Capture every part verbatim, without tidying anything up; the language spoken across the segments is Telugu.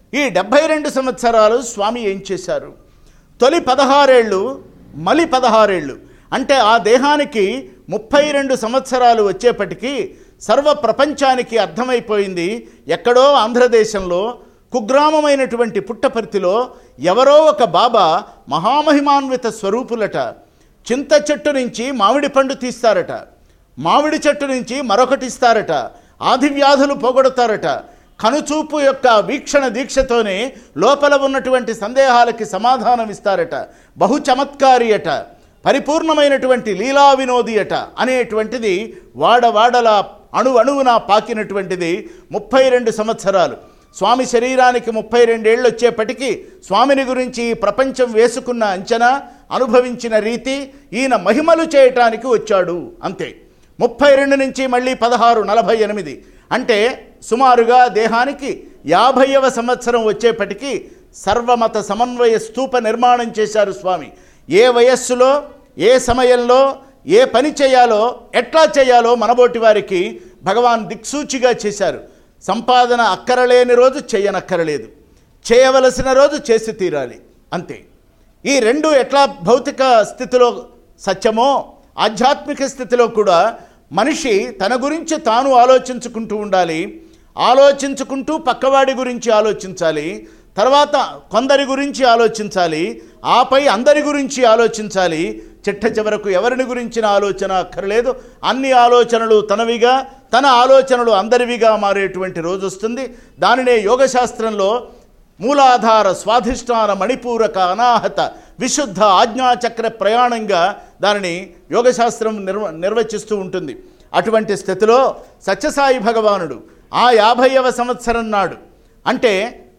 ఈ డెబ్భై రెండు సంవత్సరాలు స్వామి ఏం చేశారు? తొలి పదహారేళ్ళు, మలి పదహారేళ్ళు, అంటే ఆ దేహానికి ముప్పై రెండు సంవత్సరాలు వచ్చేప్పటికీ సర్వ ప్రపంచానికి అర్థమైపోయింది, ఎక్కడో ఆంధ్రదేశంలో కుగ్రామమైనటువంటి పుట్టపర్తిలో ఎవరో ఒక బాబా మహామహిమాన్విత స్వరూపులట. చింత చెట్టు నుంచి మామిడి పండు తీస్తారట, మామిడి చెట్టు నుంచి మరొకటి ఇస్తారట, ఆదివ్యాధులు పోగొడతారట. కనుచూపు యొక్క వీక్షణ దీక్షతోనే లోపల ఉన్నటువంటి సందేహాలకి సమాధానం ఇస్తారట. బహు చమత్కారి అట, పరిపూర్ణమైనటువంటి లీలా వినోది అట అనేటువంటిది వాడవాడలా అణు అణువున పాకినటువంటిది ముప్పై రెండు సంవత్సరాలు. స్వామి శరీరానికి ముప్పై రెండేళ్ళు వచ్చేప్పటికీ స్వామిని గురించి ప్రపంచం వేసుకున్న అంచనా, అనుభవించిన రీతి, ఈయన మహిమలు చేయటానికి వచ్చాడు అంతే. ముప్పై రెండు నుంచి మళ్ళీ పదహారు, నలభై ఎనిమిది, అంటే సుమారుగా దేహానికి యాభైవ సంవత్సరం వచ్చేప్పటికీ సర్వమత సమన్వయ స్తూప నిర్మాణం చేశారు స్వామి. ఏ వయస్సులో, ఏ సమయంలో ఏ పని చేయాలో, ఎట్లా చేయాలో మనబోటి వారికి భగవాన్ దిక్సూచిగా చేశారు. సంపాదన అక్కరలేని రోజు చేయనక్కరలేదు, చేయవలసిన రోజు చేసి తీరాలి అంతే. ఈ రెండు ఎట్లా భౌతిక స్థితిలో సత్యమో ఆధ్యాత్మిక స్థితిలో కూడా మనిషి తన గురించి తాను ఆలోచించుకుంటూ ఉండాలి. ఆలోచించుకుంటూ పక్కవాడి గురించి ఆలోచించాలి, తర్వాత కొందరి గురించి ఆలోచించాలి, ఆపై అందరి గురించి ఆలోచించాలి. చిట్ట చివరకు ఎవరిని గురించిన ఆలోచన అక్కర్లేదు, అన్ని ఆలోచనలు తనవిగా, తన ఆలోచనలు అందరివిగా మారేటువంటి రోజు వస్తుంది. దానినే యోగశాస్త్రంలో మూలాధార స్వాధిష్టాన మణిపూరక అనాహత విశుద్ధ ఆజ్ఞాచక్ర ప్రయాణంగా దానిని యోగశాస్త్రం నిర్వ నిర్వచిస్తూ ఉంటుంది. అటువంటి స్థితిలో సత్యసాయి భగవానుడు ఆ యాభైవ సంవత్సరం నాడు, అంటే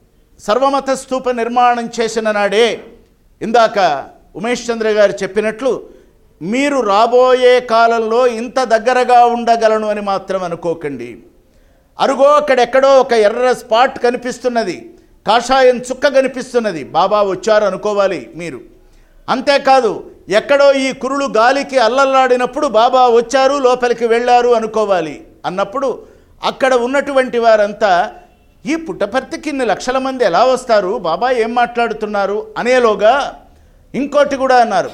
సర్వమత స్తూప నిర్మాణం చేసిన నాడే, ఇందాక ఉమేష్ చంద్ర గారు చెప్పినట్లు మీరు రాబోయే కాలంలో ఇంత దగ్గరగా ఉండగలను అని మాత్రం అనుకోకండి. అరుగో అక్కడెక్కడో ఒక ఎర్ర స్పాట్ కనిపిస్తున్నది, కాషాయం చుక్క కనిపిస్తున్నది, బాబా వచ్చారు అనుకోవాలి మీరు. అంతేకాదు ఎక్కడో ఈ కురులు గాలికి అల్లల్లాడినప్పుడు బాబా వచ్చారు, లోపలికి వెళ్ళారు అనుకోవాలి. అన్నప్పుడు అక్కడ ఉన్నటువంటి వారంతా ఈ పుట్టపర్తికి ఇన్ని లక్షల మంది ఎలా వస్తారు, బాబా ఏం మాట్లాడుతున్నారు అనేలోగా ఇంకోటి కూడా అన్నారు.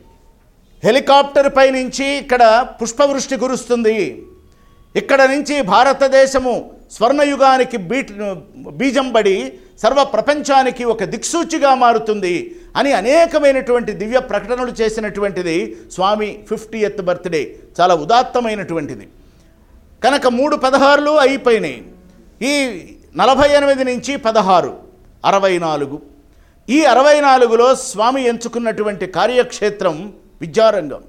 హెలికాప్టర్ పై నుంచి ఇక్కడ పుష్పవృష్టి కురుస్తుంది, ఇక్కడ నుంచి భారతదేశము స్వర్ణయుగానికి బీట్ బీజం పడి సర్వ ప్రపంచానికి ఒక దిక్సూచిగా మారుతుంది అని అనేకమైనటువంటి దివ్య ప్రకటనలు చేసినటువంటిది స్వామి ఫిఫ్టీయత్ బర్త్డే. చాలా ఉదాత్తమైనటువంటిది. కనుక మూడు పదహారులు అయిపోయినాయి. ఈ నలభై ఎనిమిది నుంచి పదహారు, అరవై నాలుగు. ఈ అరవై నాలుగులో స్వామి ఎంచుకున్నటువంటి కార్యక్షేత్రం విద్యారంగం.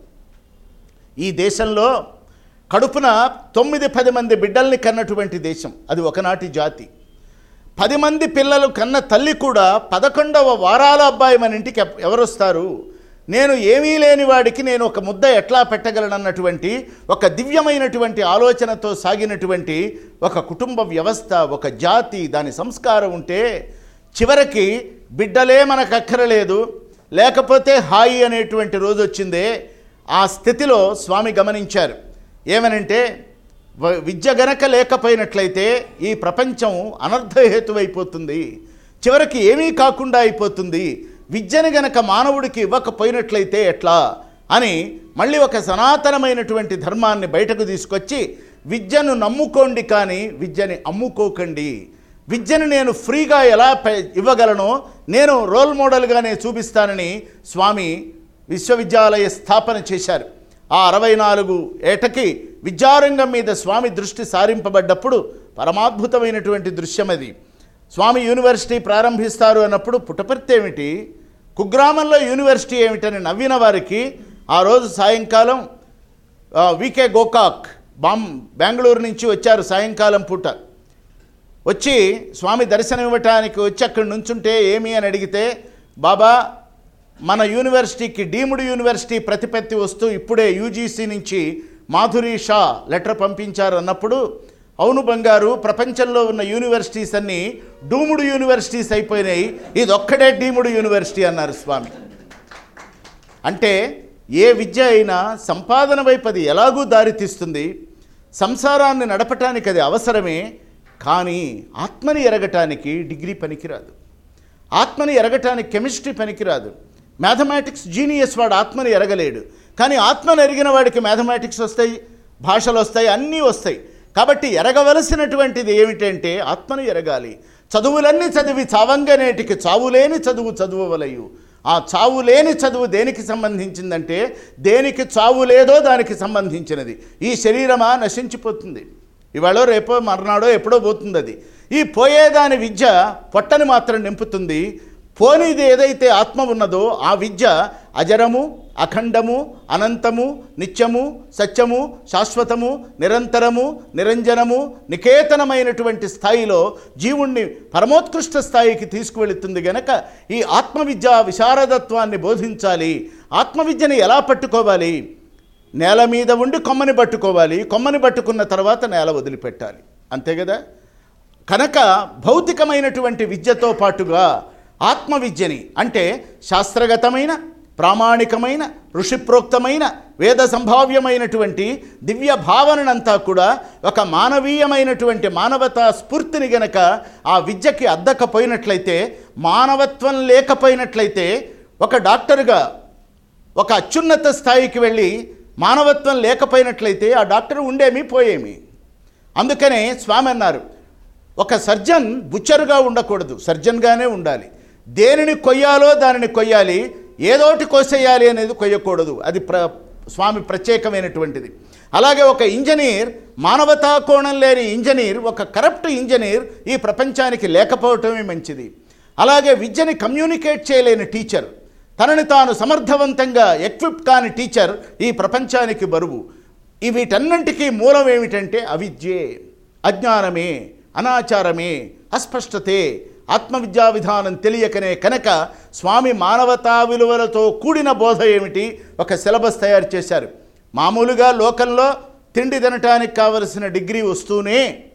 ఈ దేశంలో కడుపున తొమ్మిది పది మంది బిడ్డల్ని కన్నటువంటి దేశం అది ఒకనాటి జాతి. పది మంది పిల్లలు కన్న తల్లి కూడా పదకొండవ వారాల అబ్బాయి మన ఇంటికి ఎవరు వస్తారు, నేను ఏమీ లేని వాడికి నేను ఒక ముద్ద ఎట్లా పెట్టగలనన్నటువంటి ఒక దివ్యమైనటువంటి ఆలోచనతో సాగినటువంటి ఒక కుటుంబ వ్యవస్థ, ఒక జాతి, దాని సంస్కారం ఉంటే చివరికి బిడ్డలే మనకు అక్కరలేదు, లేకపోతే హాయి అనేటువంటి రోజు వచ్చిందే. ఆ స్థితిలో స్వామి గమనించారు ఏమనంటే, విద్య గనక లేకపోయినట్లయితే ఈ ప్రపంచం అనర్థహేతువైపోతుంది, చివరికి ఏమీ కాకుండా అయిపోతుంది. విద్యను గనక మానవుడికి ఇవ్వకపోయినట్లయితే ఎట్లా అని మళ్ళీ ఒక సనాతనమైనటువంటి ధర్మాన్ని బయటకు తీసుకొచ్చి, విద్యను నమ్ముకోండి కానీ విద్యని అమ్ముకోకండి, విద్యను నేను ఫ్రీగా ఎలా ఇవ్వగలనో నేను రోల్ మోడల్గానే చూపిస్తానని స్వామి విశ్వవిద్యాలయ స్థాపన చేశారు. ఆ అరవై నాలుగు ఏటకి విద్యారంగం మీద స్వామి దృష్టి సారింపబడ్డప్పుడు పరమాద్భుతమైనటువంటి దృశ్యం అది. స్వామి యూనివర్సిటీ ప్రారంభిస్తారు అన్నప్పుడు పుట్టపర్తి ఏమిటి, కుగ్రామంలో యూనివర్సిటీ ఏమిటని నవ్విన వారికి ఆ రోజు సాయంకాలం వికే గోకాక్ బామ్ బెంగళూరు నుంచి వచ్చారు. సాయంకాలం పూట వచ్చి స్వామి దర్శనం ఇవ్వటానికి వచ్చి అక్కడ నుంచుంటే ఏమి అని అడిగితే, బాబా మన యూనివర్సిటీకి డీమ్డ్ యూనివర్సిటీ ప్రతిపత్తి వస్తూ ఇప్పుడే యూజీసీ నుంచి మాధురి షా లెటర్ పంపించారు అన్నప్పుడు, అవును బంగారు, ప్రపంచంలో ఉన్న యూనివర్సిటీస్ అన్నీ డూమ్డ్ యూనివర్సిటీస్ అయిపోయినాయి, ఇది ఒక్కడే డీమ్డ్ యూనివర్సిటీ అన్నారు స్వామి. అంటే ఏ విద్య అయినా సంపాదన వైపు అది ఎలాగూ దారితీస్తుంది, సంసారాన్ని నడపటానికి అది అవసరమే, కానీ ఆత్మని ఎరగటానికి డిగ్రీ పనికిరాదు, ఆత్మని ఎరగటానికి కెమిస్ట్రీ పనికిరాదు. మ్యాథమెటిక్స్ జీనియస్ వాడు ఆత్మని ఎరగలేడు, కానీ ఆత్మను ఎరిగిన వాడికి మ్యాథమెటిక్స్ వస్తాయి, భాషలు వస్తాయి, అన్నీ వస్తాయి. కాబట్టి ఎరగవలసినటువంటిది ఏమిటంటే ఆత్మను ఎరగాలి. చదువులన్నీ చదివి చావంగనేటికి చావులేని చదువు చదువవలయు. ఆ చావు లేని చదువు దేనికి సంబంధించిందంటే దేనికి చావు లేదో దానికి సంబంధించినది. ఈ శరీరమా నశించిపోతుంది, ఇవాళో రేపో మర్నాడో ఎప్పుడో పోతుంది. అది ఈ పోయేదాని విద్య పొట్టని మాత్రం నింపుతుంది. పోనిది ఏదైతే ఆత్మ ఉన్నదో ఆ విద్య అజరము, అఖండము, అనంతము, నిత్యము, సత్యము, శాశ్వతము, నిరంతరము, నిరంజనము, నికేతనమైనటువంటి స్థాయిలో జీవుణ్ణి పరమోత్కృష్ట స్థాయికి తీసుకువెళుతుంది. గనక ఈ ఆత్మవిద్య విశారదత్వాన్ని బోధించాలి. ఆత్మవిద్యని ఎలా పట్టుకోవాలి? నేల మీద ఉండి కొమ్మని పట్టుకోవాలి, కొమ్మని పట్టుకున్న తర్వాత నేల వదిలిపెట్టాలి, అంతే కదా. కనుక భౌతికమైనటువంటి విద్యతో పాటుగా ఆత్మవిద్యని అంటే శాస్త్రగతమైన, ప్రామాణికమైన, ఋషిప్రోక్తమైన, వేద సంభావ్యమైనటువంటి దివ్య భావనంతా కూడా ఒక మానవీయమైనటువంటి మానవతా స్ఫూర్తిని గనక ఆ విద్యకి అద్దకపోయినట్లయితే, మానవత్వం లేకపోయినట్లయితే, ఒక డాక్టరుగా ఒక అత్యున్నత స్థాయికి వెళ్ళి మానవత్వం లేకపోయినట్లయితే ఆ డాక్టర్ ఉండేమి పోయేమి. అందుకనే స్వామి అన్నారు, ఒక సర్జన్ బుచ్చరుగా ఉండకూడదు, సర్జన్గానే ఉండాలి. దేనిని కొయ్యాలో దానిని కొయ్యాలి, ఏదోటి కోసేయాలి అనేది కొయ్యకూడదు. అది ప్ర స్వామి ప్రత్యేకమైనటువంటిది. అలాగే ఒక ఇంజనీర్, మానవతా కోణం లేని ఇంజనీర్, ఒక కరప్ట్ ఇంజనీర్ ఈ ప్రపంచానికి లేకపోవటమే మంచిది. అలాగే విద్యని కమ్యూనికేట్ చేయలేని టీచర్, తనని తాను సమర్థవంతంగా ఎక్విప్ కాని టీచర్ ఈ ప్రపంచానికి బరువు. ఈ వీటన్నింటికీ మూలం ఏమిటంటే అవిద్యే, అజ్ఞానమే, అనాచారమే, అస్పష్టతే, ఆత్మవిద్యా విధానం తెలియకనే. కనుక స్వామి మానవతా విలువలతో కూడిన బోధ ఏమిటి ఒక సిలబస్ తయారు చేశారు. మామూలుగా లోకంలో తిండి తినటానికి కావలసిన డిగ్రీ వస్తూనే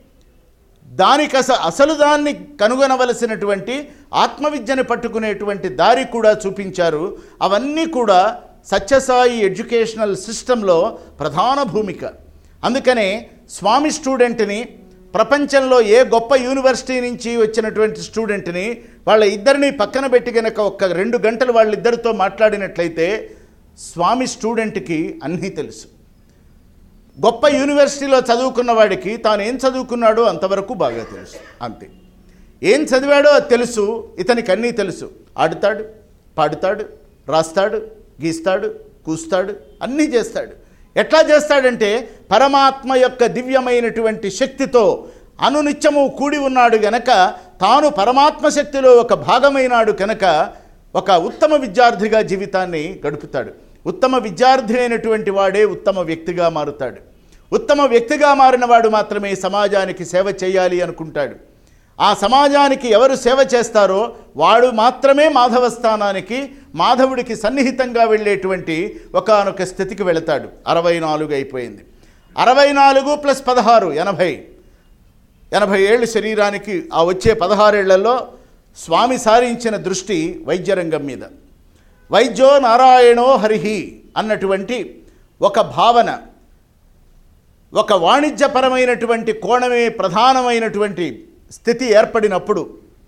దానికి అస అసలు దాన్ని కనుగొనవలసినటువంటి ఆత్మవిద్యని పట్టుకునేటువంటి దారి కూడా చూపించారు. అవన్నీ కూడా సత్యసాయి ఎడ్యుకేషనల్ సిస్టంలో ప్రధాన భూమిక. అందుకనే స్వామి స్టూడెంట్ని, ప్రపంచంలో ఏ గొప్ప యూనివర్సిటీ నుంచి వచ్చినటువంటి స్టూడెంట్ని వాళ్ళ ఇద్దరిని పక్కన పెట్టి కనుక ఒక్క రెండు గంటలు వాళ్ళిద్దరితో మాట్లాడినట్లయితే స్వామి స్టూడెంట్కి అన్నీ తెలుసు. గొప్ప యూనివర్సిటీలో చదువుకున్న వాడికి తాను ఏం చదువుకున్నాడో అంతవరకు బాగా తెలుసు, అంతే. ఏం చదివాడో అది తెలుసు, ఇతనికి అన్నీ తెలుసు. ఆడుతాడు, పాడుతాడు, రాస్తాడు, గీస్తాడు, కూస్తాడు, అన్నీ చేస్తాడు. ఎట్లా చేస్తాడంటే పరమాత్మ యొక్క దివ్యమైనటువంటి శక్తితో అనునిత్యము కూడి ఉన్నాడు గనక, తాను పరమాత్మ శక్తిలో ఒక భాగమైనాడు కనుక ఒక ఉత్తమ విద్యార్థిగా జీవితాన్ని గడుపుతాడు. ఉత్తమ విద్యార్థి అయినటువంటి వాడే ఉత్తమ వ్యక్తిగా మారుతాడు. ఉత్తమ వ్యక్తిగా మారిన వాడు మాత్రమే సమాజానికి సేవ చేయాలి అనుకుంటాడు. ఆ సమాజానికి ఎవరు సేవ చేస్తారో వాడు మాత్రమే మాధవ స్థానానికి, మాధవుడికి సన్నిహితంగా వెళ్ళేటువంటి ఒకానొక స్థితికి వెళతాడు. అరవై నాలుగు అయిపోయింది. అరవై నాలుగు ప్లస్ పదహారు ఎనభై ఎనభై ఏళ్ళు శరీరానికి. ఆ వచ్చే పదహారేళ్లలో స్వామి సారించిన దృష్టి వైద్యరంగం మీద. వైద్యో నారాయణో హరిహి అన్నటువంటి ఒక భావన, ఒక వాణిజ్యపరమైనటువంటి కోణమే ప్రధానమైనటువంటి స్థితి ఏర్పడినప్పుడు,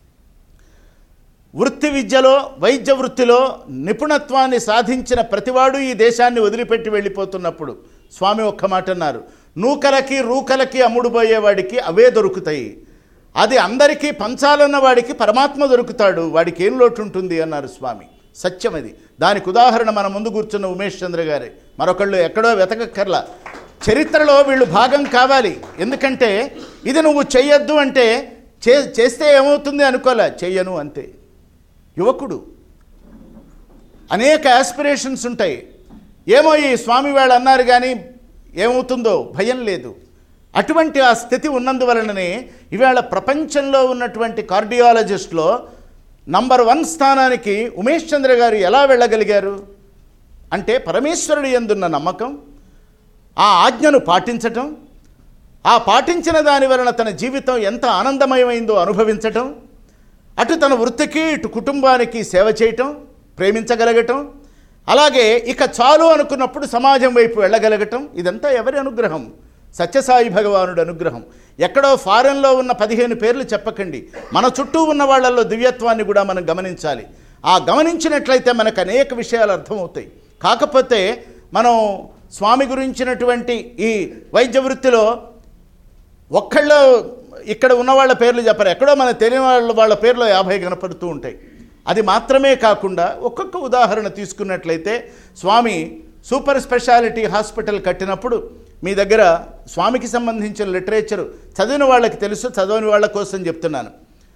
వృత్తి విద్యలో, వైద్య వృత్తిలో నిపుణత్వాన్ని సాధించిన ప్రతివాడు ఈ దేశాన్ని వదిలిపెట్టి వెళ్ళిపోతున్నప్పుడు స్వామి ఒక్క మాట అన్నారు, నూకలకి రూకలకి అమ్ముడుపోయేవాడికి అవే దొరుకుతాయి, అది అందరికీ పంచాలన్న వాడికి పరమాత్మ దొరుకుతాడు, వాడికి ఏం లోటు ఉంటుంది అన్నారు స్వామి. సత్యం అది. దానికి ఉదాహరణ మన ముందు కూర్చున్న ఉమేష్ చంద్ర గారే. మరొకళ్ళు ఎక్కడో వెతకక్కర్లా. చరిత్రలో వీళ్ళు భాగం కావాలి. ఎందుకంటే ఇది నువ్వు చెయ్యొద్దు అంటే చే చేస్తే ఏమవుతుంది అనుకోలే, చెయ్యను అంతే. యువకుడు, అనేక ఆస్పిరేషన్స్ ఉంటాయి. ఏమో ఈ స్వామి వాళ్ళు అన్నారు కానీ ఏమవుతుందో భయం లేదు. అటువంటి ఆ స్థితి ఉన్నందువలననే ఇవాళ ప్రపంచంలో ఉన్నటువంటి కార్డియాలజిస్ట్లో నంబర్ వన్ స్థానానికి ఉమేష్ చంద్ర గారు ఎలా వెళ్ళగలిగారు అంటే పరమేశ్వరుడు యందున్న నమ్మకం, ఆ ఆజ్ఞను పాటించటం, ఆ పాటించిన దాని వలన తన జీవితం ఎంత ఆనందమయమైందో అనుభవించటం, అటు తన వృత్తికి ఇటు కుటుంబానికి సేవ చేయటం, ప్రేమించగలగటం, అలాగే ఇక చాలు అనుకున్నప్పుడు సమాజం వైపు వెళ్ళగలగటం. ఇదంతా ఎవరి అనుగ్రహం? సత్యసాయి భగవానుడి అనుగ్రహం. ఎక్కడో ఫారెన్లో ఉన్న పదిహేను పేర్లు చెప్పకండి, మన చుట్టూ ఉన్న వాళ్ళల్లో దివ్యత్వాన్ని కూడా మనం గమనించాలి. ఆ గమనించినట్లయితే మనకు అనేక విషయాలు అర్థమవుతాయి. కాకపోతే మనం స్వామి గురించినటువంటి ఈ వైద్య వృత్తిలో ఒక్కళ్ళు ఇక్కడ ఉన్న వాళ్ళ పేర్లు చెప్పరు, ఎక్కడో మన తెలియని వాళ్ళ వాళ్ళ పేర్లో యాభై కనపడుతూ ఉంటాయి. అది మాత్రమే కాకుండా ఒక్కొక్క ఉదాహరణ తీసుకున్నట్లయితే, స్వామి సూపర్ స్పెషాలిటీ హాస్పిటల్ కట్టినప్పుడు మీ దగ్గర స్వామికి సంబంధించిన లిటరేచరు చదివిన వాళ్ళకి తెలుసు, చదవని వాళ్ళ కోసం చెప్తున్నాను.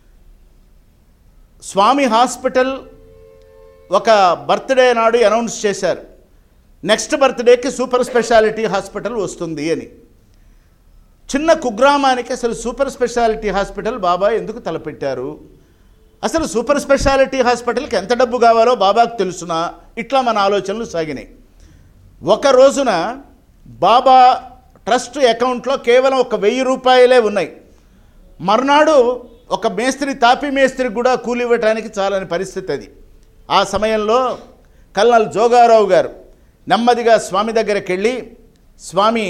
స్వామి హాస్పిటల్ ఒక బర్త్డే నాడు అనౌన్స్ చేశారు, నెక్స్ట్ బర్త్డేకి సూపర్ స్పెషాలిటీ హాస్పిటల్ వస్తుంది అని. చిన్న కుగ్రామానికి అసలు సూపర్ స్పెషాలిటీ హాస్పిటల్ బాబా ఎందుకు తలపెట్టారు, అసలు సూపర్ స్పెషాలిటీ హాస్పిటల్కి ఎంత డబ్బు కావాలో బాబాకు తెలుసునా, ఇట్లా మన ఆలోచనలు సాగినాయి. ఒక రోజున బాబా ట్రస్ట్ అకౌంట్లో కేవలం ఒక వెయ్యి రూపాయలే ఉన్నాయి. మర్నాడు ఒక మేస్త్రి, తాపి మేస్త్రి కూడా కూలి ఇవ్వడానికి చాలని పరిస్థితి అది. ఆ సమయంలో కల్నల్ జోగారావు గారు నెమ్మదిగా స్వామి దగ్గరికి వెళ్ళి, స్వామి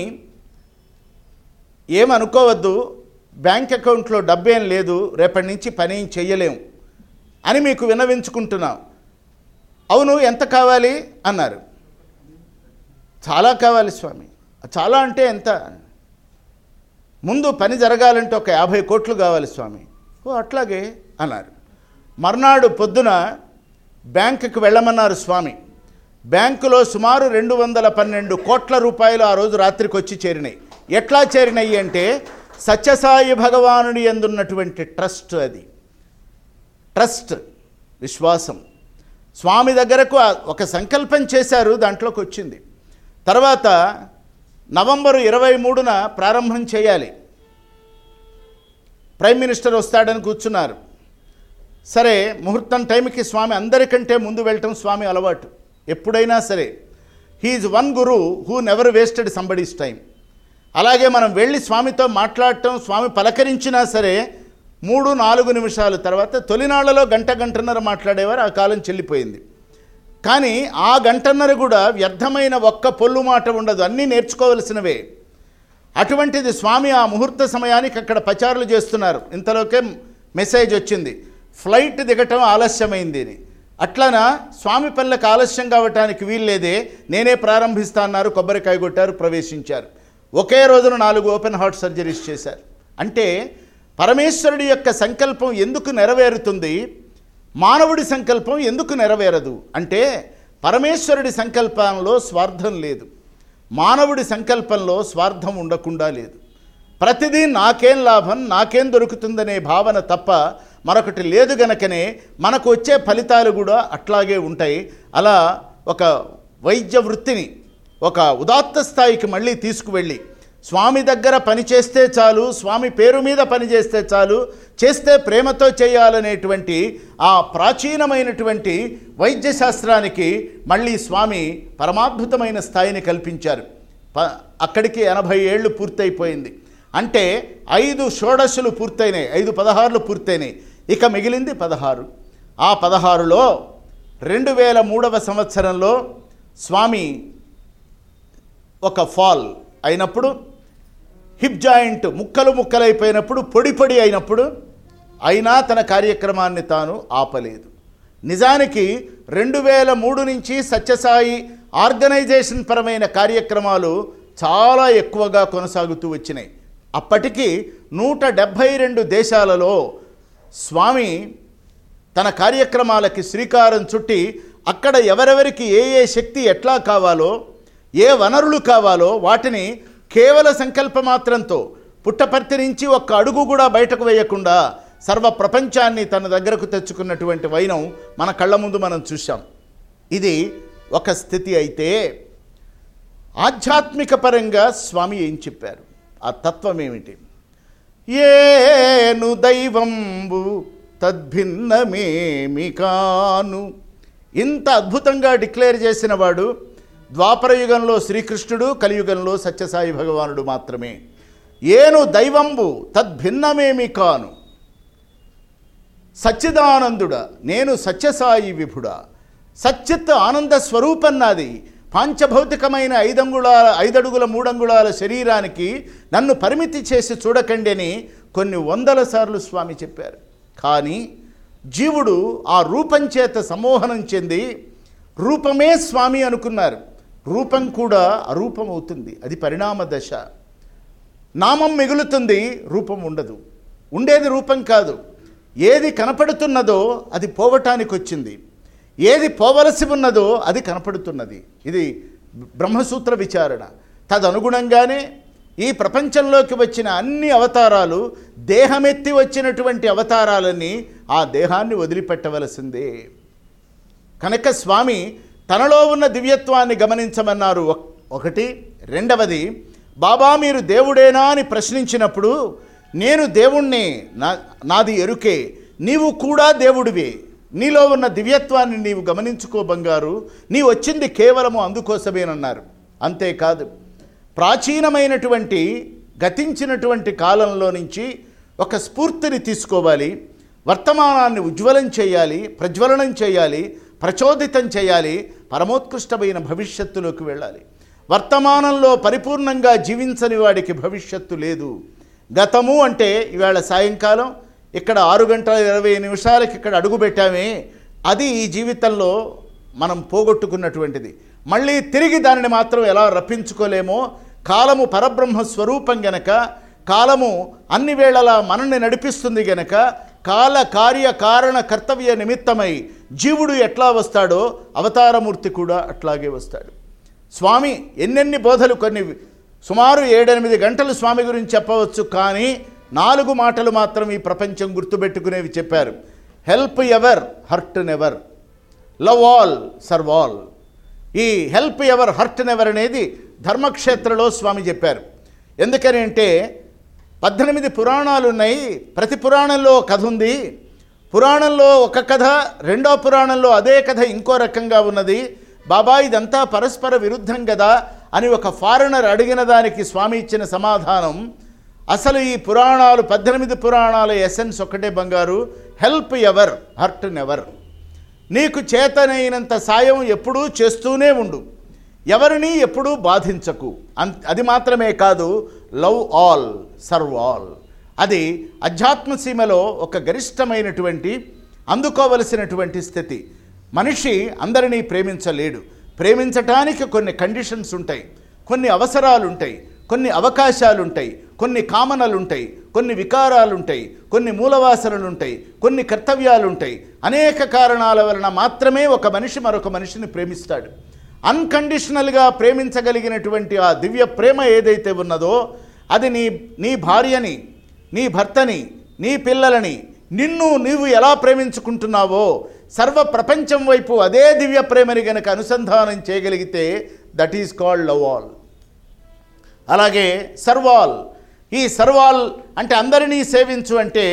ఏమనుకోవద్దు, బ్యాంక్ అకౌంట్లో డబ్బేం లేదు, రేపటి నుంచి పని ఏం చెయ్యలేము అని మీకు విన్నవించుకుంటున్నాం. అవును, ఎంత కావాలి అన్నారు. చాలా కావాలి స్వామి. చాలా అంటే ఎంత? ముందు పని జరగాలంటే ఒక యాభై కోట్లు కావాలి స్వామి. ఓ అట్లాగే అన్నారు. మర్నాడు పొద్దున బ్యాంకుకి వెళ్ళమన్నారు స్వామి. బ్యాంకులో సుమారు రెండు వందల పన్నెండు కోట్ల రూపాయలు ఆ రోజు రాత్రికి వచ్చి చేరినాయి. ఎట్లా చేరినాయి అంటే, సత్యసాయి భగవానుడి యందున్నటువంటి ట్రస్ట్, అది ట్రస్ట్ విశ్వాసం. స్వామి దగ్గరకు ఒక సంకల్పం చేశారు, దాంట్లోకి వచ్చింది. తర్వాత నవంబరు ఇరవై మూడున ప్రారంభం చేయాలి, ప్రైమ్ మినిస్టర్ వస్తాడని కూర్చున్నారు. సరే, ముహూర్తం టైంకి స్వామి అందరికంటే ముందు వెళ్ళటం స్వామి అలవాటు ఎప్పుడైనా సరే. He's one guru who never wasted somebody's time. అలాగే మనం వెళ్ళి స్వామితో మాట్లాడటం, స్వామి పలకరించినా సరే మూడు నాలుగు నిమిషాల తర్వాత, తొలినాళ్లలో గంట గంటన్నర మాట్లాడేవారు, ఆ కాలం చెల్లిపోయింది. కానీ ఆ గంటన్నర కూడా వ్యర్థమైన ఒక్క పొల్లు మాట ఉండదు, అన్నీ నేర్చుకోవలసినవే. అటువంటిది స్వామి ఆ ముహూర్త సమయానికి అక్కడ పచారులు చేస్తున్నారు. ఇంతలోకే మెసేజ్ వచ్చింది, ఫ్లైట్ దిగటం ఆలస్యమైంది అని. అట్లనా, స్వామి పనులకు ఆలస్యం కావటానికి వీల్లేదే, నేనే ప్రారంభిస్తా అన్నారు. కొబ్బరికాయ కొట్టారు, ప్రవేశించారు. ఒకే రోజున నాలుగు ఓపెన్ హార్ట్ సర్జరీస్ చేశారు. అంటే పరమేశ్వరుడి యొక్క సంకల్పం ఎందుకు నెరవేరుతుంది, మానవుడి సంకల్పం ఎందుకు నెరవేరదు అంటే, పరమేశ్వరుడి సంకల్పంలో స్వార్థం లేదు, మానవుడి సంకల్పంలో స్వార్థం ఉండకుండా లేదు. ప్రతిదీ నాకేం లాభం, నాకేం దొరుకుతుందనే భావన తప్ప మరొకటి లేదు గనకనే మనకు వచ్చే ఫలితాలు కూడా అట్లాగే ఉంటాయి. అలా ఒక వైద్య వృత్తిని ఒక ఉదాత్త స్థాయికి మళ్ళీ తీసుకువెళ్ళి, స్వామి దగ్గర పని చేస్తే చాలు, స్వామి పేరు మీద పని చేస్తే చాలు, చేస్తే ప్రేమతో చేయాలనేటువంటి ఆ ప్రాచీనమైనటువంటి వైద్యశాస్త్రానికి మళ్ళీ స్వామి పరమాద్భుతమైన స్థాయిని కల్పించారు. ప అక్కడికి ఎనభై ఏళ్ళు పూర్తయిపోయింది. అంటే ఐదు షోడశులు పూర్తయినాయి, ఐదు పదహారులు పూర్తయినాయి. ఇక మిగిలింది పదహారు. ఆ పదహారులో రెండు వేల మూడవ సంవత్సరంలో స్వామి ఒక ఫాల్ అయినప్పుడు, హిప్ జాయింట్ ముక్కలు ముక్కలైపోయినప్పుడు, పొడి పొడి అయినప్పుడు, అయినా తన కార్యక్రమాన్ని తాను ఆపలేదు. నిజానికి రెండు వేల మూడు నుంచి సత్యసాయి ఆర్గనైజేషన్ పరమైన కార్యక్రమాలు చాలా ఎక్కువగా కొనసాగుతూ వచ్చినాయి. అప్పటికి నూట డెబ్భై రెండు దేశాలలో స్వామి తన కార్యక్రమాలకి శ్రీకారం చుట్టి, అక్కడ ఎవరెవరికి ఏ ఏ శక్తి ఎట్లా కావాలో, ఏ వనరులు కావాలో వాటిని కేవల సంకల్ప మాత్రంతో, పుట్టపర్తి నుంచి ఒక్క అడుగు కూడా బయటకు వేయకుండా సర్వ ప్రపంచాన్ని తన దగ్గరకు తెచ్చుకున్నటువంటి వైనం మన కళ్ళ ముందు మనం చూశాం. ఇది ఒక స్థితి. అయితే ఆధ్యాత్మిక పరంగా స్వామి ఏం చెప్పారు, ఆ తత్వం ఏమిటి? ఏను దైవంబు తద్భిన్నమేమి కాను. ఇంత అద్భుతంగా డిక్లేర్ చేసిన వాడు ద్వాపరయుగంలో శ్రీకృష్ణుడు, కలియుగంలో సత్యసాయి భగవానుడు మాత్రమే. ఏను దైవంబు తద్భిన్నమేమి కాను. సచ్చిదానందుడా, నేను సత్యసాయి విభుడా, సచ్చిత్ ఆనంద స్వరూపం నాది. పాంచభౌతికమైన ఐదంగుళాల ఐదడుగుల మూడంగుళాల శరీరానికి నన్ను పరిమితి చేసి చూడకండి అని కొన్ని వందల సార్లు స్వామి చెప్పారు. కానీ జీవుడు ఆ రూపం చేత సమ్మోహనం చెంది రూపమే స్వామి అనుకున్నారు. రూపం కూడా అరూపం అవుతుంది. అది పరిణామ దశ. నామం మిగులుతుంది, రూపం ఉండదు. ఉండేది రూపం కాదు. ఏది కనపడుతున్నదో అది పోవటానికి వచ్చింది, ఏది పోవలసి ఉన్నదో అది కనపడుతున్నది. ఇది బ్రహ్మసూత్ర విచారణ. తదనుగుణంగానే ఈ ప్రపంచంలోకి వచ్చిన అన్ని అవతారాలు దేహమెత్తి వచ్చినటువంటి అవతారాలన్నీ ఆ దేహాన్ని వదిలిపెట్టవలసిందే. కనుక స్వామి తనలో ఉన్న దివ్యత్వాన్ని గమనించమన్నారు. ఒకటి. రెండవది, బాబా మీరు దేవుడేనా అని ప్రశ్నించినప్పుడు నేను దేవుణ్ణి, నా నాది ఎరుకే, నీవు కూడా దేవుడివే, నీలో ఉన్న దివ్యత్వాన్ని నీవు గమనించుకో బంగారు, నీ వచ్చింది కేవలము అందుకోసమేనన్నారు. అంతేకాదు, ప్రాచీనమైనటువంటి గతించినటువంటి కాలంలో నుంచి ఒక స్ఫూర్తిని తీసుకోవాలి, వర్తమానాన్ని ఉజ్వలం చేయాలి, ప్రజ్వలనం చేయాలి, ప్రచోదితం చేయాలి, పరమోత్కృష్టమైన భవిష్యత్తులోకి వెళ్ళాలి. వర్తమానంలో పరిపూర్ణంగా జీవించని వాడికి భవిష్యత్తు లేదు. గతము అంటే ఇవాళ సాయంకాలం ఇక్కడ ఆరు గంటల ఇరవై నిమిషాలకి ఇక్కడ అడుగుపెట్టామే, అది ఈ జీవితంలో మనం పోగొట్టుకున్నటువంటిది. మళ్ళీ తిరిగి దానిని మాత్రం ఎలా రప్పించుకోలేమో, కాలము పరబ్రహ్మ స్వరూపం గనక, కాలము అన్ని వేళలా మనల్ని నడిపిస్తుంది గనక, కాల కార్య కారణ కర్తవ్య నిమిత్తమై జీవుడు ఎట్లా వస్తాడో అవతారమూర్తి కూడా అట్లాగే వస్తాడు. స్వామి ఎన్నెన్ని బోధలు, కొన్ని సుమారు ఏడెనిమిది గంటలు స్వామి గురించి చెప్పవచ్చు, కానీ నాలుగు మాటలు మాత్రం ఈ ప్రపంచం గుర్తుపెట్టుకునేవి చెప్పారు. Help ever, hurt never, love all, serve all. ఈ హెల్ప్ ఎవర్, హర్ట్ నెవర్ అనేది ధర్మక్షేత్రలో స్వామి చెప్పారు. ఎందుకని అంటే పద్దెనిమిది పురాణాలు ఉన్నాయి, ప్రతి పురాణంలో కథ ఉంది. పురాణంలో ఒక కథ, రెండో పురాణంలో అదే కథ ఇంకో రకంగా ఉన్నది. బాబా ఇదంతా పరస్పర విరుద్ధం కదా అని ఒక ఫారినర్ అడిగిన దానికి స్వామి ఇచ్చిన సమాధానం, అసలు ఈ పురాణాలు పద్దెనిమిది పురాణాల ఎసెన్స్ ఒకటే బంగారు, హెల్ప్ ఎవర్, హర్ట్ నెవర్. నీకు చేతనైనంత సాయం ఎప్పుడూ చేస్తూనే ఉండు, ఎవరిని ఎప్పుడూ బాధించకు. అన్ అది మాత్రమే కాదు, లవ్ ఆల్, సర్వ్ ఆల్. అది అధ్యాత్మసీమలో ఒక గరిష్టమైనటువంటి అందుకోవలసినటువంటి స్థితి. మనిషి అందరినీ ప్రేమించలేడు. ప్రేమించటానికి కొన్ని కండిషన్స్ ఉంటాయి, కొన్ని అవసరాలు ఉంటాయి, కొన్ని అవకాశాలు ఉంటాయి, కొన్ని కామనలు ఉంటాయి, కొన్ని వికారాలు ఉంటాయి, కొన్ని మూలవాసనలు ఉంటాయి, కొన్ని కర్తవ్యాలు ఉంటాయి. అనేక కారణాల వలన మాత్రమే ఒక మనిషి మరొక మనిషిని ప్రేమిస్తాడు. అన్కండిషనల్గా ప్రేమించగలిగినటువంటి ఆ దివ్య ప్రేమ ఏదైతే ఉన్నదో అది నీ నీ భార్యని, నీ భర్తని, నీ పిల్లలని, నిన్ను నీవు ఎలా ప్రేమించుకుంటున్నావో సర్వ ప్రపంచం వైపు అదే దివ్య ప్రేమని గనక అనుసంధానం చేయగలిగితే that is called love all. అలాగే సర్వాల్. ఈ సర్వాల్ అంటే అందరినీ సేవించు అంటే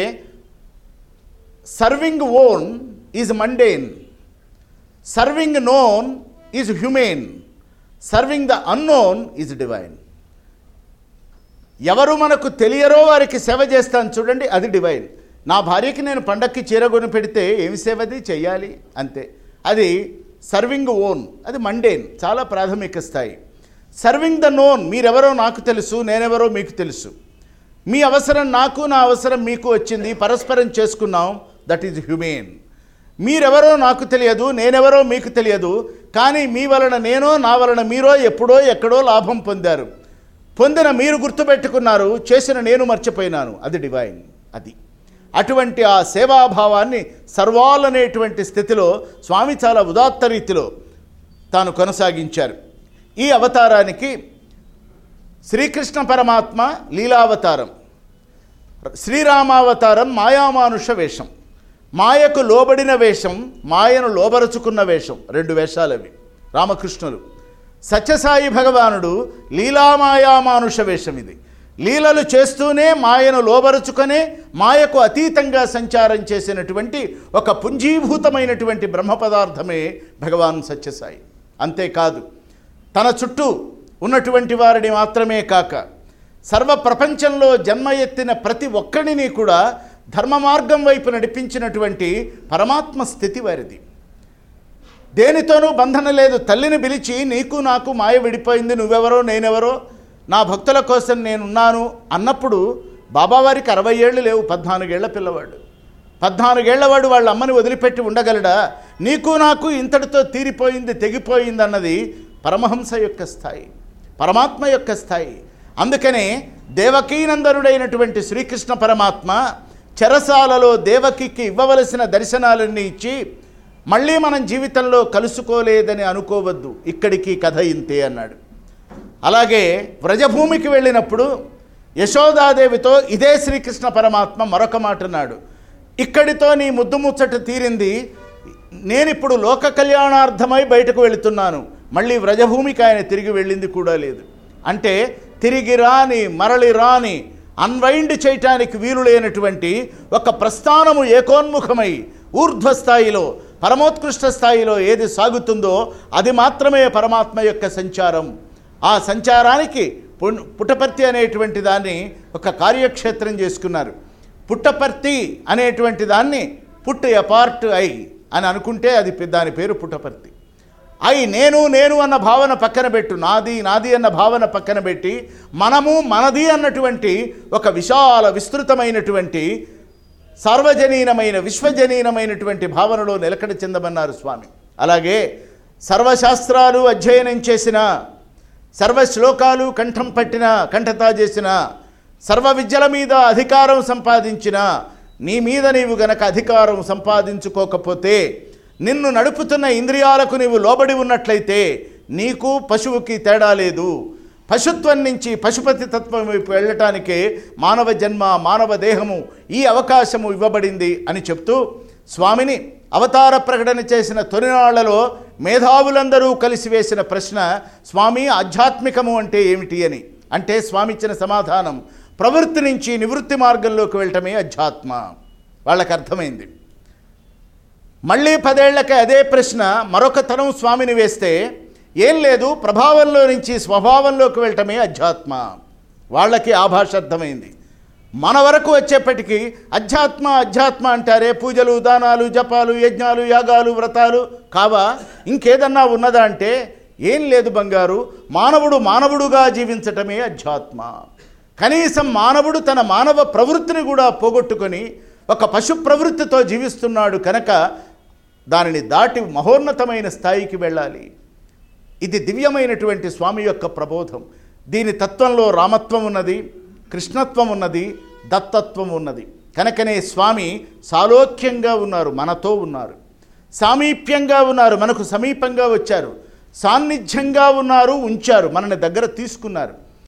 serving own is mundane, serving known is human, serving the unknown is divine. ఎవరు మనకు తెలియరో వారికి సేవ చేస్తాను చూడండి, అది డివైన్. నా భార్యకి నేను పండక్కి చీర కొని పెడితే ఏమి సేవది చెయ్యాలి అంతే, అది సర్వింగ్ ఓన్, అది మండేన్, చాలా ప్రాథమిక స్థాయి. సర్వింగ్ ద నోన్, మీరెవరో నాకు తెలుసు, నేనెవరో మీకు తెలుసు, మీ అవసరం నాకు, నా అవసరం మీకు వచ్చింది, పరస్పరం చేసుకున్నాం, దట్ ఈజ్ హ్యూమెన్. మీరెవరో నాకు తెలియదు, నేనెవరో మీకు తెలియదు, కానీ మీ వలన నేనో, నా వలన మీరో ఎప్పుడో ఎక్కడో లాభం పొందారు. పొందిన మీరు గుర్తుపెట్టుకున్నారు, చేసిన నేను మర్చిపోయినాను, అది డివైన్. అది అటువంటి ఆ సేవాభావాన్ని సర్వాల్ అనేటువంటి స్థితిలో స్వామి చాలా ఉదాత్త రీతిలో తాను కొనసాగించారు. ఈ అవతారానికి శ్రీకృష్ణ పరమాత్మ లీలావతారం, శ్రీరామావతారం మాయామానుష వేషం, మాయకు లోబడిన వేషం, మాయను లోబరుచుకున్న వేషం, రెండు వేషాలవి రామకృష్ణులు. సత్యసాయి భగవానుడు లీలామాయామానుష వేషం. ఇది లీలలు చేస్తూనే మాయను లోబరుచుకునే, మాయకు అతీతంగా సంచారం చేసినటువంటి ఒక పుంజీభూతమైనటువంటి బ్రహ్మ పదార్థమే భగవాన్ సత్యసాయి. అంతేకాదు, తన చుట్టూ ఉన్నటువంటి వారిని మాత్రమే కాక సర్వ ప్రపంచంలో జన్మ ఎత్తిన ప్రతి ఒక్కడిని కూడా ధర్మ మార్గం వైపు నడిపించినటువంటి పరమాత్మ స్థితి వారిది. దేనితోనూ బంధన లేదు. తల్లిని పిలిచి నీకు నాకు మాయ విడిపోయింది, నువ్వెవరో నేనెవరో, నా భక్తుల కోసం నేనున్నాను అన్నప్పుడు బాబావారికి అరవై ఏళ్ళు లేవు, పద్నాలుగేళ్ల పిల్లవాడు. పద్నాలుగేళ్లవాడు వాళ్ళ అమ్మని వదిలిపెట్టి ఉండగలడా? నీకు నాకు ఇంతటితో తీరిపోయింది, తెగిపోయింది అన్నది పరమహంస యొక్క స్థాయి, పరమాత్మ యొక్క స్థాయి. అందుకనే దేవకీనందనుడైనటువంటి శ్రీకృష్ణ పరమాత్మ చెరసాలలో దేవకికి ఇవ్వవలసిన దర్శనాలన్నీ ఇచ్చి మళ్ళీ మనం జీవితంలో కలుసుకోలేదని అనుకోవద్దు, ఇక్కడికి కథ ఇంతే అన్నాడు. అలాగే వ్రజభూమికి వెళ్ళినప్పుడు యశోదాదేవితో ఇదే శ్రీకృష్ణ పరమాత్మ మరొక మాట అన్నాడు, ఇక్కడితో నీ ముద్దు ముచ్చట తీరింది, నేనిప్పుడు లోక కళ్యాణార్థమై బయటకు వెళుతున్నాను. మళ్ళీ వ్రజభూమికి ఆయన తిరిగి వెళ్ళింది కూడా లేదు. అంటే తిరిగి రాని మరలి రాని అన్వైండ్ చేయటానికి వీలు లేనటువంటి ఒక ప్రస్థానము ఏకోన్ముఖమై ఊర్ధ్వస్థాయిలో పరమోత్కృష్ట స్థాయిలో ఏది సాగుతుందో అది మాత్రమే పరమాత్మ యొక్క సంచారం. ఆ సంచారానికి పుట్టపర్తి అనేటువంటి దాన్ని ఒక కార్యక్షేత్రం చేసుకున్నారు. పుట్టపర్తి అనేటువంటి దాన్ని పుట్ అపార్ట్ ఐ అని అనుకుంటే అది దాని పేరు పుట్టపర్తి. ఐ నేను నేను అన్న భావన పక్కన పెట్టు, నాది నాది అన్న భావన పక్కన పెట్టి మనము మనది అన్నటువంటి ఒక విశాల విస్తృతమైనటువంటి సార్వజనీనమైన విశ్వజనీనమైనటువంటి భావనలో నిలకడ చెందమన్నారు స్వామి. అలాగే సర్వశాస్త్రాలు అధ్యయనం చేసిన, సర్వ శ్లోకాలు కంఠం పట్టిన, కంఠతా చేసిన, సర్వ విద్యల మీద అధికారం సంపాదించిన, నీ మీద నీవు గనక అధికారం సంపాదించుకోకపోతే, నిన్ను నడుపుతున్న ఇంద్రియాలకు నీవు లోబడి ఉన్నట్లయితే నీకు పశువుకి తేడా లేదు. పశుత్వం నుంచి పశుపతి తత్వం వైపు వెళ్ళటానికే మానవ జన్మ, మానవ దేహము, ఈ అవకాశము ఇవ్వబడింది అని చెప్తూ స్వామిని అవతార ప్రకటన చేసిన తొలినాళ్లలో మేధావులందరూ కలిసి వేసిన ప్రశ్న, స్వామి ఆధ్యాత్మికము అంటే ఏమిటి అని. అంటే స్వామి ఇచ్చిన సమాధానం, ప్రవృత్తి నుంచి నివృత్తి మార్గంలోకి వెళ్ళటమే అధ్యాత్మ. వాళ్ళకి అర్థమైంది. మళ్ళీ పదేళ్లకే అదే ప్రశ్న మరొక తరం స్వామిని వేస్తే, ఏం లేదు ప్రభావంలో నుంచి స్వభావంలోకి వెళ్ళటమే అధ్యాత్మ. వాళ్ళకి ఆ భాష అర్థమైంది. మన వరకు వచ్చేప్పటికీ అధ్యాత్మ అధ్యాత్మ అంటారే, పూజలు, దానాలు, జపాలు, యజ్ఞాలు, యాగాలు, వ్రతాలు కావా? ఇంకేదన్నా ఉన్నదా అంటే ఏం లేదు బంగారు, మానవుడు మానవుడుగా జీవించటమే అధ్యాత్మ. కనీసం మానవుడు తన మానవ ప్రవృత్తిని కూడా పోగొట్టుకొని ఒక పశు ప్రవృత్తితో జీవిస్తున్నాడు కనుక దానిని దాటి మహోన్నతమైన స్థాయికి వెళ్ళాలి. ఇది దివ్యమైనటువంటి స్వామి యొక్క ప్రబోధం. దీని తత్వంలో రామత్వం ఉన్నది, కృష్ణత్వం ఉన్నది, దత్తత్వం ఉన్నది. కనుకనే స్వామి సాలోక్యంగా ఉన్నారు, మనతో ఉన్నారు, సామీప్యంగా ఉన్నారు, మనకు సమీపంగా వచ్చారు, సాన్నిధ్యంగా ఉన్నారు, ఉంచారు, మనని దగ్గర తీసుకున్నారు.